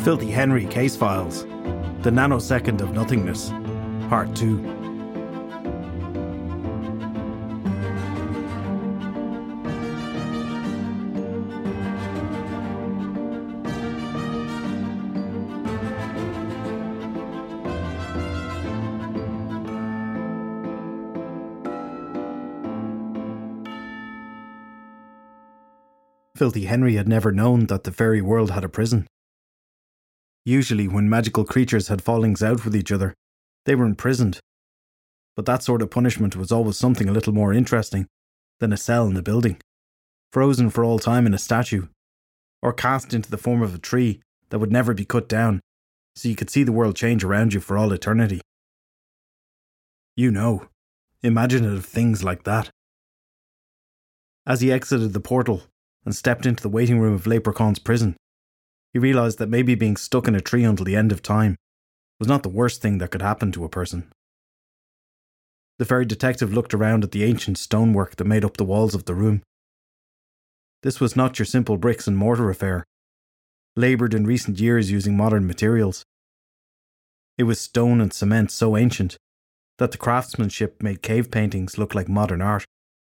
Filthy Henry Case Files, The Nanosecond of Nothingness, Part 2. Filthy Henry had never known that the fairy world had a prison. Usually, when magical creatures had fallings out with each other, they were imprisoned. But that sort of punishment was always something a little more interesting than a cell in a building, frozen for all time in a statue, or cast into the form of a tree that would never be cut down, so you could see the world change around you for all eternity. You know, imaginative things like that. As he exited the portal and stepped into the waiting room of Leprechaun's prison, he realised that maybe being stuck in a tree until the end of time was not the worst thing that could happen to a person. The fairy detective looked around at the ancient stonework that made up the walls of the room. This was not your simple bricks and mortar affair, laboured in recent years using modern materials. It was stone and cement so ancient that the craftsmanship made cave paintings look like modern art.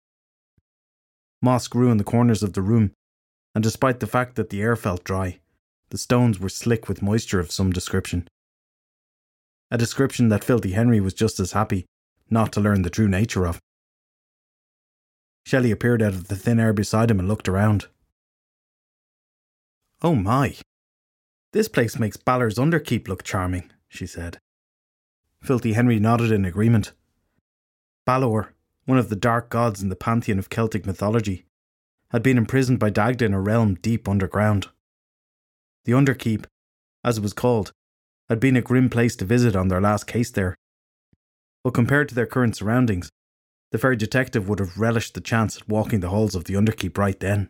Moss grew in the corners of the room, and despite the fact that the air felt dry, the stones were slick with moisture of some description. A description that Filthy Henry was just as happy not to learn the true nature of. Shelley appeared out of the thin air beside him and looked around. "Oh my, this place makes Balor's Underkeep look charming," she said. Filthy Henry nodded in agreement. Balor, one of the dark gods in the pantheon of Celtic mythology, had been imprisoned by Dagda in a realm deep underground. The Underkeep, as it was called, had been a grim place to visit on their last case there. But compared to their current surroundings, the fairy detective would have relished the chance at walking the halls of the Underkeep right then.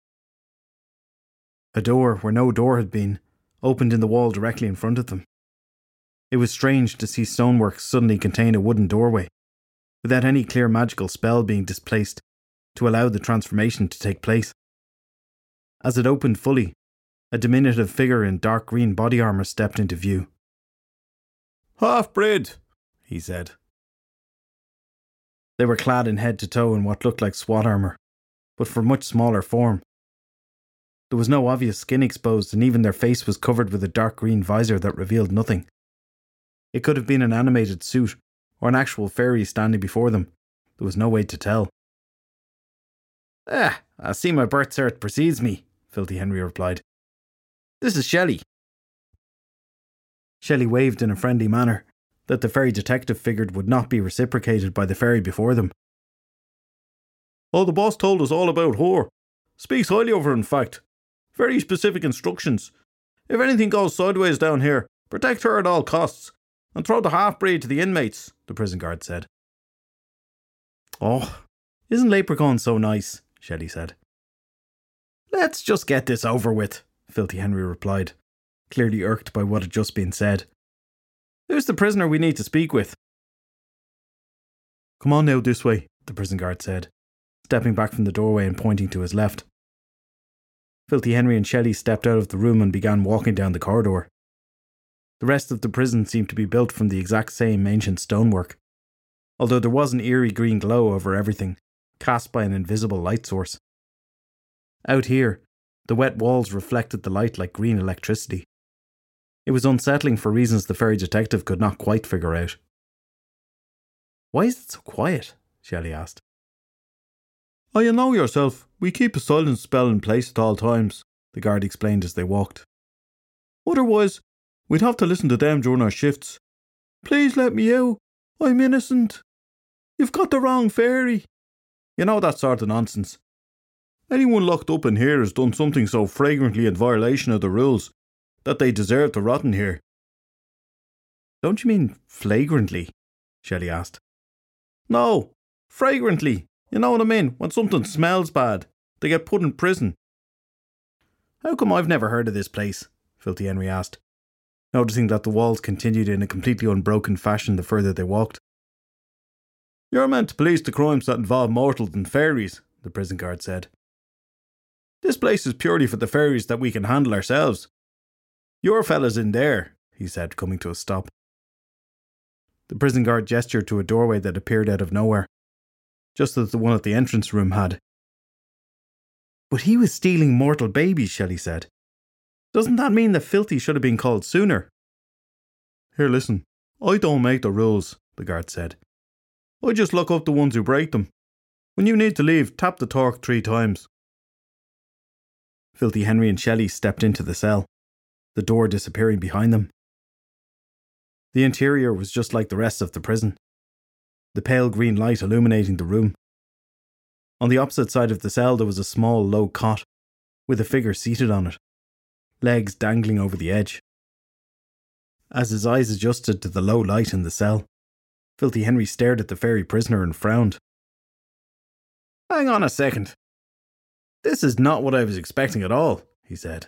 A door, where no door had been, opened in the wall directly in front of them. It was strange to see stonework suddenly contain a wooden doorway, without any clear magical spell being displaced to allow the transformation to take place. As it opened fully, a diminutive figure in dark green body armour stepped into view. "Half-breed," he said. They were clad in head to toe in what looked like SWAT armour, but for much smaller form. There was no obvious skin exposed, and even their face was covered with a dark green visor that revealed nothing. It could have been an animated suit, or an actual fairy standing before them. There was no way to tell. "I see my birth cert precedes me," Filthy Henry replied. "This is Shelley." Shelley waved in a friendly manner that the fairy detective figured would not be reciprocated by the fairy before them. "Oh, the boss told us all about her. Speaks highly of her, in fact. Very specific instructions. If anything goes sideways down here, protect her at all costs, and throw the half-breed to the inmates," the prison guard said. "Oh, isn't Leprechaun so nice?" Shelley said. "Let's just get this over with," Filthy Henry replied, clearly irked by what had just been said. "Who's the prisoner we need to speak with?" "Come on now this way," the prison guard said, stepping back from the doorway and pointing to his left. Filthy Henry and Shelley stepped out of the room and began walking down the corridor. The rest of the prison seemed to be built from the exact same ancient stonework, although there was an eerie green glow over everything, cast by an invisible light source. Out here, the wet walls reflected the light like green electricity. It was unsettling for reasons the fairy detective could not quite figure out. "Why is it so quiet?" Shelley asked. "Oh, you know yourself, we keep a silence spell in place at all times," the guard explained as they walked. "Otherwise, we'd have to listen to them during our shifts. Please let me out. I'm innocent. You've got the wrong fairy." You know, that sort of nonsense. Anyone locked up in here has done something so flagrantly in violation of the rules that they deserve to rot in here. "Don't you mean flagrantly?" Shelley asked. "No, fragrantly. You know what I mean? When something smells bad, they get put in prison." "How come I've never heard of this place?" Filthy Henry asked, noticing that the walls continued in a completely unbroken fashion the further they walked. "You're meant to police the crimes that involve mortals and fairies," the prison guard said. "This place is purely for the fairies that we can handle ourselves. "Your fella's in there," he said, coming to a stop. The prison guard gestured to a doorway that appeared out of nowhere, just as the one at the entrance room had. "But he was stealing mortal babies," Shelley said. "Doesn't that mean that Filthy should have been called sooner?" "Here, listen. I don't make the rules," the guard said. "I just look up the ones who break them. When you need to leave, tap the torque 3 times. Filthy Henry and Shelley stepped into the cell, the door disappearing behind them. The interior was just like the rest of the prison, the pale green light illuminating the room. On the opposite side of the cell there was a small, low cot, with a figure seated on it, legs dangling over the edge. As his eyes adjusted to the low light in the cell, Filthy Henry stared at the fairy prisoner and frowned. "Hang on a second. This is not what I was expecting at all," he said.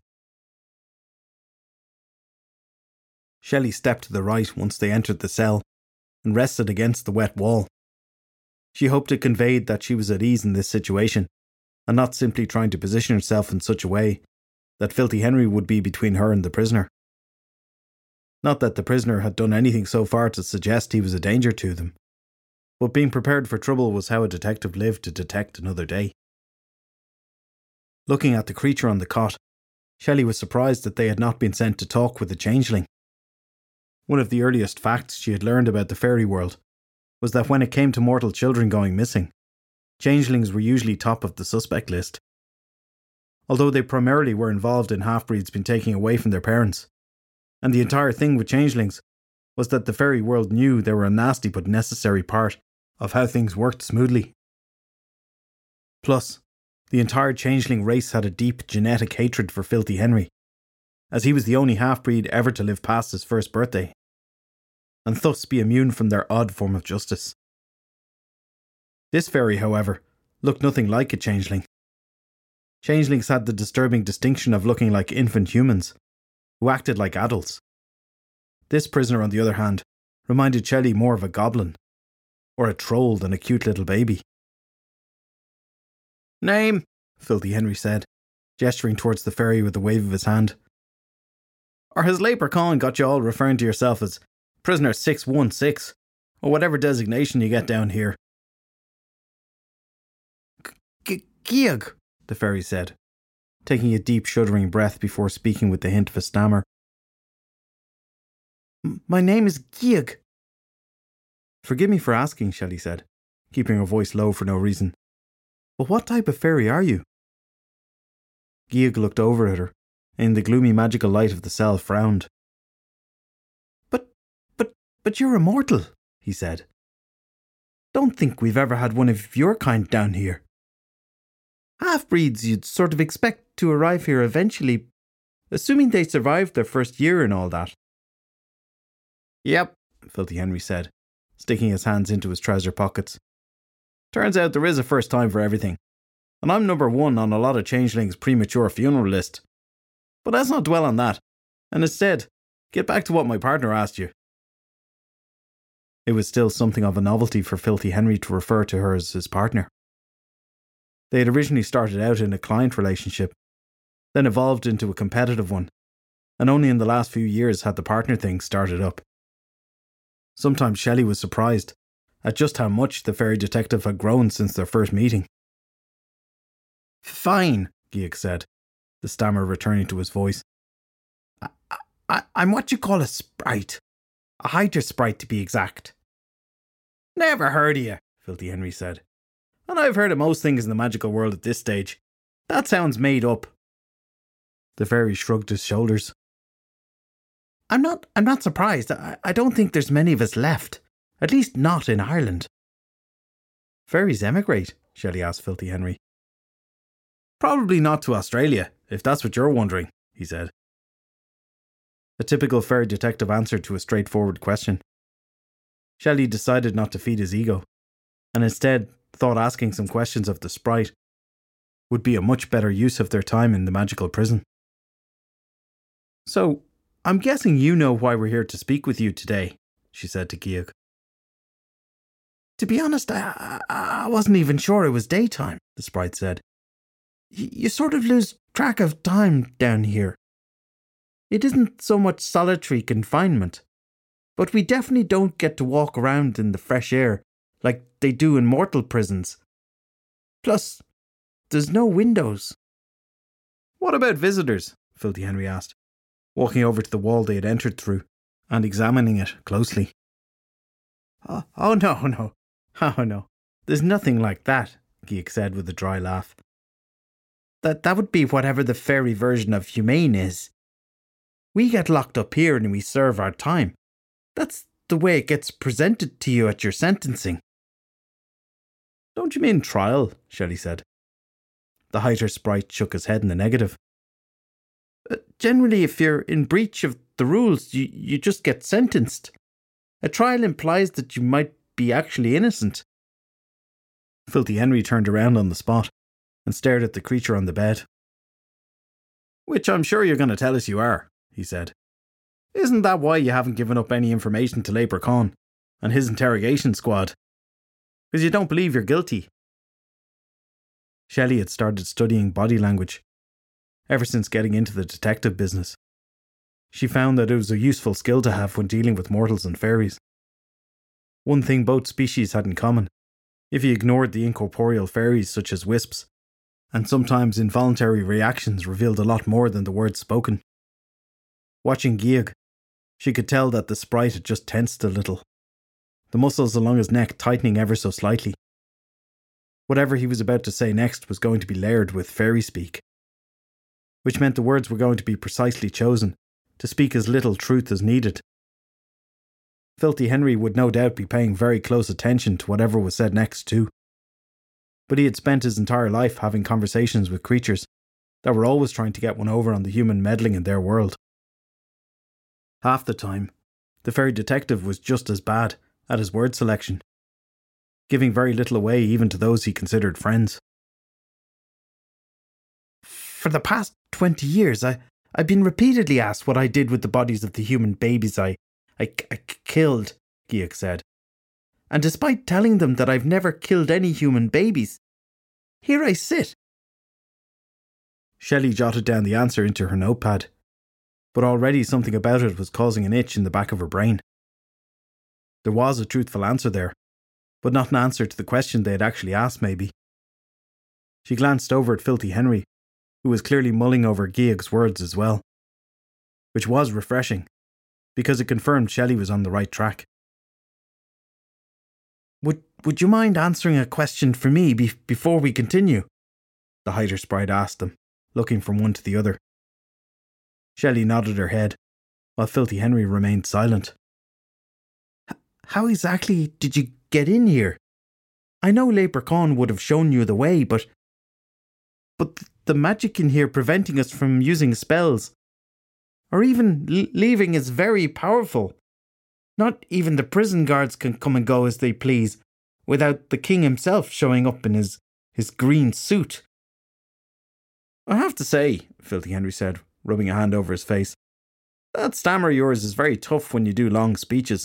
Shelley stepped to the right once they entered the cell and rested against the wet wall. She hoped it conveyed that she was at ease in this situation and not simply trying to position herself in such a way that Filthy Henry would be between her and the prisoner. Not that the prisoner had done anything so far to suggest he was a danger to them, but being prepared for trouble was how a detective lived to detect another day. Looking at the creature on the cot, Shelley was surprised that they had not been sent to talk with the changeling. One of the earliest facts she had learned about the fairy world was that when it came to mortal children going missing, changelings were usually top of the suspect list. Although they primarily were involved in half-breeds being taken away from their parents, and the entire thing with changelings was that the fairy world knew they were a nasty but necessary part of how things worked smoothly. Plus, the entire changeling race had a deep genetic hatred for Filthy Henry, as he was the only half-breed ever to live past his first birthday, and thus be immune from their odd form of justice. This fairy, however, looked nothing like a changeling. Changelings had the disturbing distinction of looking like infant humans, who acted like adults. This prisoner, on the other hand, reminded Shelley more of a goblin, or a troll than a cute little baby. "Name," Filthy Henry said, gesturing towards the fairy with a wave of his hand. "Or has Leprechaun got you all referring to yourself as Prisoner 616, or whatever designation you get down here?" "Geog," the fairy said, taking a deep shuddering breath before speaking with the hint of a stammer. "My name is Geog." "Forgive me for asking," Shelley said, keeping her voice low for no reason. "But what type of fairy are you?" Geog looked over at her, and in the gloomy magical light of the cell frowned. But you're immortal," he said. "Don't think we've ever had one of your kind down here. Half-breeds you'd sort of expect to arrive here eventually, assuming they survived their first year and all that." "Yep," Filthy Henry said, sticking his hands into his trouser pockets. "Turns out there is a first time for everything, and I'm number 1 on a lot of changelings' premature funeral list. But let's not dwell on that, and instead, get back to what my partner asked you." It was still something of a novelty for Filthy Henry to refer to her as his partner. They had originally started out in a client relationship, then evolved into a competitive one, and only in the last few years had the partner thing started up. Sometimes Shelley was surprised at just how much the fairy detective had grown since their first meeting. "Fine," Geog said, the stammer returning to his voice. I'm what you call a sprite. A Hydra sprite, to be exact." "Never heard of you," Filthy Henry said. "And I've heard of most things in the magical world at this stage. That sounds made up." The fairy shrugged his shoulders. I'm not surprised. I don't think there's many of us left. At least not in Ireland." "Fairies emigrate?" Shelley asked Filthy Henry. "Probably not to Australia, if that's what you're wondering," he said. A typical fairy detective answer to a straightforward question. Shelley decided not to feed his ego, and instead thought asking some questions of the sprite would be a much better use of their time in the magical prison. "So, I'm guessing you know why we're here to speak with you today," she said to Geog. "To be honest, I wasn't even sure it was daytime," the sprite said. "You sort of lose track of time down here. It isn't so much solitary confinement, but we definitely don't get to walk around in the fresh air like they do in mortal prisons. Plus, there's no windows." "What about visitors?" Filthy Henry asked, walking over to the wall they had entered through and examining it closely. Oh no. Oh no. There's nothing like that," Geek said with a dry laugh. That would be whatever the fairy version of humane is. We get locked up here and we serve our time. That's the way it gets presented to you at your sentencing." "Don't you mean trial?" Shelley said. The Hiter sprite shook his head in the negative. "Generally, if you're in breach of the rules, you just get sentenced. A trial implies that you might be actually innocent." Filthy Henry turned around on the spot and stared at the creature on the bed. "Which I'm sure you're going to tell us you are," he said. "Isn't that why you haven't given up any information to Leprechaun and his interrogation squad? Because you don't believe you're guilty?" Shelley had started studying body language ever since getting into the detective business. She found that it was a useful skill to have when dealing with mortals and fairies. One thing both species had in common, if you ignored the incorporeal fairies such as wisps, and sometimes involuntary reactions revealed a lot more than the words spoken. Watching Geog, she could tell that the sprite had just tensed a little, the muscles along his neck tightening ever so slightly. Whatever he was about to say next was going to be layered with fairy speak, which meant the words were going to be precisely chosen to speak as little truth as needed. Filthy Henry would no doubt be paying very close attention to whatever was said next too. But he had spent his entire life having conversations with creatures that were always trying to get one over on the human meddling in their world. Half the time, the fairy detective was just as bad at his word selection, giving very little away even to those he considered friends. "For the past 20 years, I've been repeatedly asked what I did with the bodies of the human babies I killed," Geok said. "And despite telling them that I've never killed any human babies, here I sit." Shelley jotted down the answer into her notepad, but already something about it was causing an itch in the back of her brain. There was a truthful answer there, but not an answer to the question they had actually asked, maybe. She glanced over at Filthy Henry, who was clearly mulling over Geog's words as well, which was refreshing, because it confirmed Shelley was on the right track. Would you mind answering a question for me before we continue?" the Hiter sprite asked them, looking from one to the other. Shelley nodded her head, while Filthy Henry remained silent. "How exactly did you get in here? I know Leprechaun would have shown you the way, but the magic in here preventing us from using spells, or even leaving, is very powerful. Not even the prison guards can come and go as they please, without the king himself showing up in his green suit." "I have to say," Filthy Henry said, rubbing a hand over his face, "that stammer of yours is very tough when you do long speeches."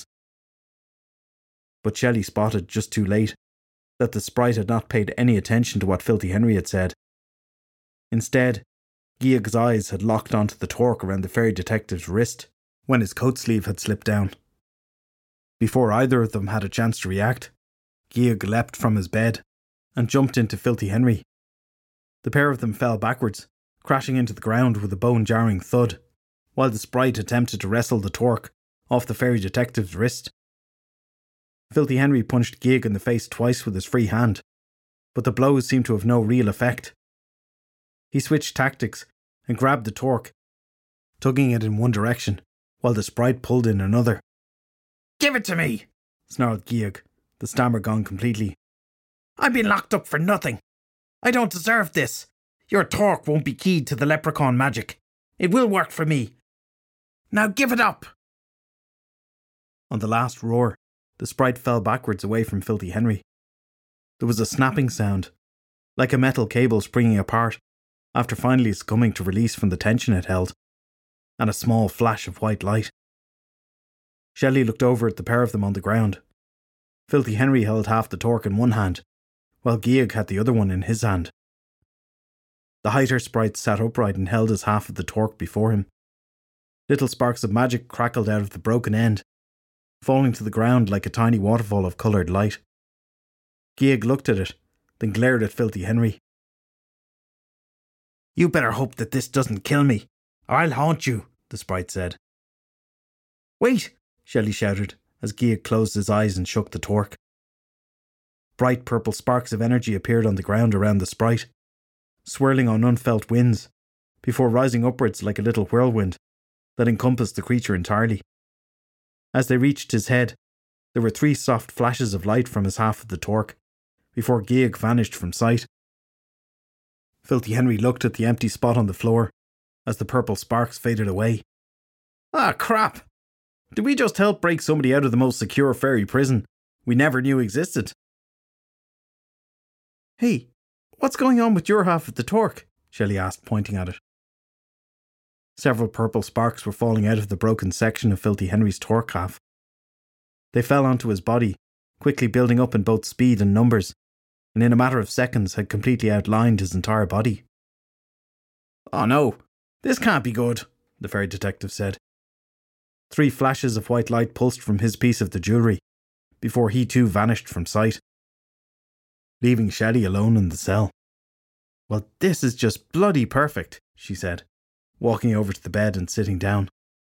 But Shelley spotted just too late that the sprite had not paid any attention to what Filthy Henry had said. Instead, Geog's eyes had locked onto the torque around the fairy detective's wrist when his coat sleeve had slipped down. Before either of them had a chance to react, Geog leapt from his bed and jumped into Filthy Henry. The pair of them fell backwards, crashing into the ground with a bone-jarring thud, while the sprite attempted to wrestle the torque off the fairy detective's wrist. Filthy Henry punched Geog in the face twice with his free hand, but the blows seemed to have no real effect. He switched tactics and grabbed the torque, tugging it in one direction, while the sprite pulled in another. "Give it to me!" snarled Geog, the stammer gone completely. "I've been locked up for nothing. I don't deserve this. Your torque won't be keyed to the leprechaun magic. It will work for me. Now give it up!" On the last roar, the sprite fell backwards away from Filthy Henry. There was a snapping sound, like a metal cable springing apart after finally succumbing to release from the tension it held, and a small flash of white light. Shelley looked over at the pair of them on the ground. Filthy Henry held half the torque in one hand, while Geog had the other one in his hand. The Hiter sprite sat upright and held his half of the torque before him. Little sparks of magic crackled out of the broken end, falling to the ground like a tiny waterfall of coloured light. Geag looked at it, then glared at Filthy Henry. "You better hope that this doesn't kill me, or I'll haunt you," the sprite said. "Wait!" Shelley shouted, as Geag closed his eyes and shook the torque. Bright purple sparks of energy appeared on the ground around the sprite, swirling on unfelt winds, before rising upwards like a little whirlwind that encompassed the creature entirely. As they reached his head, there were 3 soft flashes of light from his half of the torque, before Geag vanished from sight. Filthy Henry looked at the empty spot on the floor as the purple sparks faded away. "Ah, crap! Did we just help break somebody out of the most secure fairy prison we never knew existed?" "Hey, what's going on with your half of the torque?" Shelley asked, pointing at it. Several purple sparks were falling out of the broken section of Filthy Henry's torque half. They fell onto his body, quickly building up in both speed and numbers, and in a matter of seconds had completely outlined his entire body. "Oh no, this can't be good," the fairy detective said. 3 flashes of white light pulsed from his piece of the jewellery, before he too vanished from sight, leaving Shelley alone in the cell. "Well, this is just bloody perfect," she said, walking over to the bed and sitting down.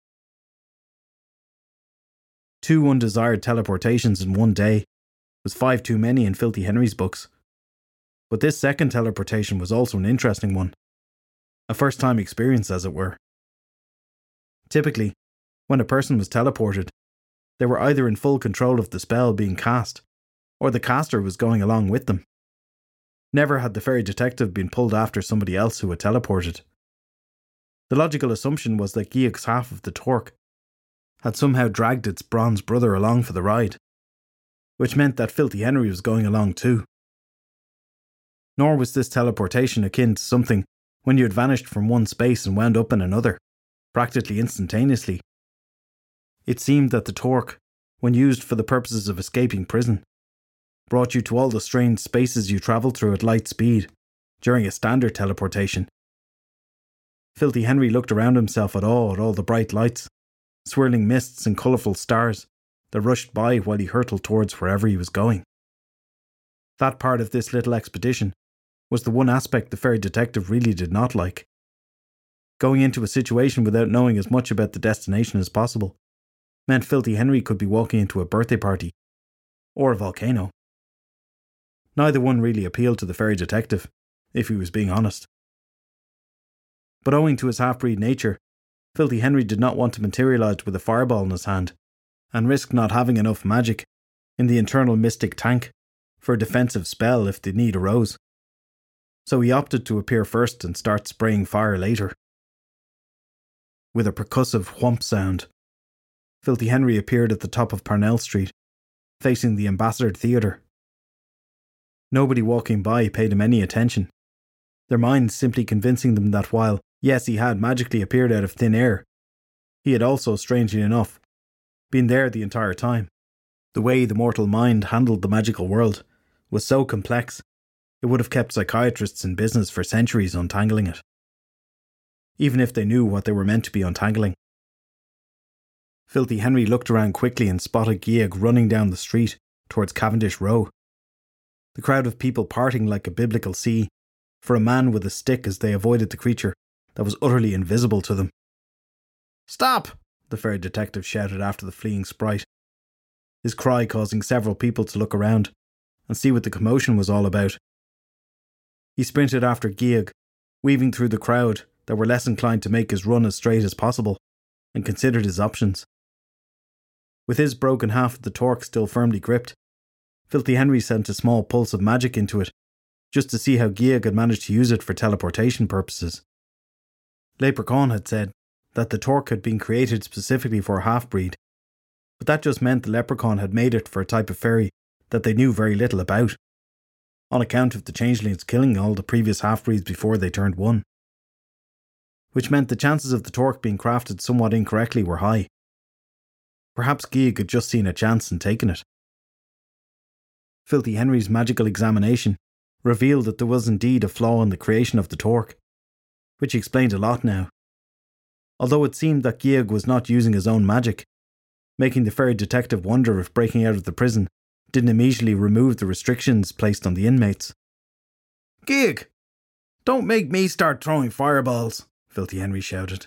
2 undesired teleportations in one day was 5 too many in Filthy Henry's books. But this second teleportation was also an interesting one. A first-time experience, as it were. Typically, when a person was teleported, they were either in full control of the spell being cast, or the caster was going along with them. Never had the fairy detective been pulled after somebody else who had teleported. The logical assumption was that Geag's half of the torque had somehow dragged its bronze brother along for the ride, which meant that Filthy Henry was going along too. Nor was this teleportation akin to something when you had vanished from one space and wound up in another, practically instantaneously. It seemed that the torque, when used for the purposes of escaping prison, brought you to all the strange spaces you travelled through at light speed during a standard teleportation. Filthy Henry looked around himself at all the bright lights, swirling mists and colourful stars that rushed by while he hurtled towards wherever he was going. That part of this little expedition was the one aspect the fairy detective really did not like. Going into a situation without knowing as much about the destination as possible meant Filthy Henry could be walking into a birthday party or a volcano. Neither one really appealed to the fairy detective, if he was being honest. But owing to his half-breed nature, Filthy Henry did not want to materialise with a fireball in his hand and risk not having enough magic in the internal mystic tank for a defensive spell if the need arose. So he opted to appear first and start spraying fire later. With a percussive whomp sound, Filthy Henry appeared at the top of Parnell Street, facing the Ambassador Theatre. Nobody walking by paid him any attention, their minds simply convincing them that while, yes, he had magically appeared out of thin air, he had also, strangely enough, been there the entire time. The way the mortal mind handled the magical world was so complex, it would have kept psychiatrists in business for centuries untangling it, even if they knew what they were meant to be untangling. Filthy Henry looked around quickly and spotted Geag running down the street towards Cavendish Row, the crowd of people parting like a biblical sea for a man with a stick as they avoided the creature that was utterly invisible to them. "Stop!" the fairy detective shouted after the fleeing sprite, his cry causing several people to look around and see what the commotion was all about. He sprinted after Geag, weaving through the crowd that were less inclined to make his run as straight as possible, and considered his options. With his broken half of the torque still firmly gripped, Filthy Henry sent a small pulse of magic into it, just to see how Geag had managed to use it for teleportation purposes. Leprechaun had said that the torque had been created specifically for a half-breed, but that just meant the Leprechaun had made it for a type of fairy that they knew very little about, on account of the changelings killing all the previous half-breeds before they turned 1. Which meant the chances of the torque being crafted somewhat incorrectly were high. Perhaps Geag had just seen a chance and taken it. Filthy Henry's magical examination revealed that there was indeed a flaw in the creation of the torque, which explained a lot now. although it seemed that Georg was not using his own magic, making the fair detective wonder if breaking out of the prison didn't immediately remove the restrictions placed on the inmates. "Georg, don't make me start throwing fireballs," Filthy Henry shouted.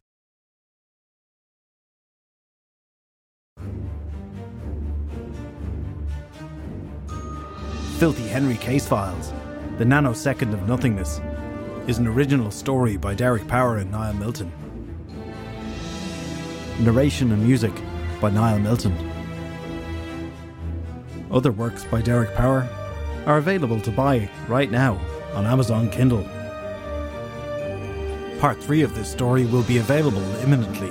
Filthy Henry Case Files, The Nanosecond of Nothingness, is an original story by Derek Power and Niall Milton. Narration and music by Niall Milton. Other works by Derek Power are available to buy right now on Amazon Kindle. Part 3 of this story will be available imminently.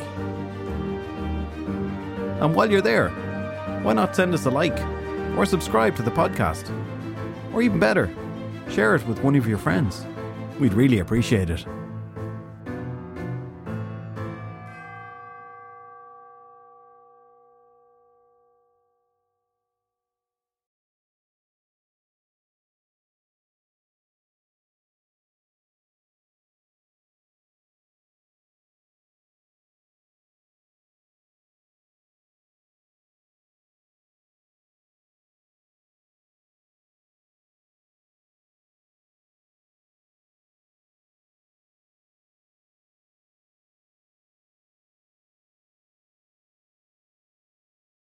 And while you're there, why not send us a like or subscribe to the podcast? Or even better, share it with one of your friends. We'd really appreciate it.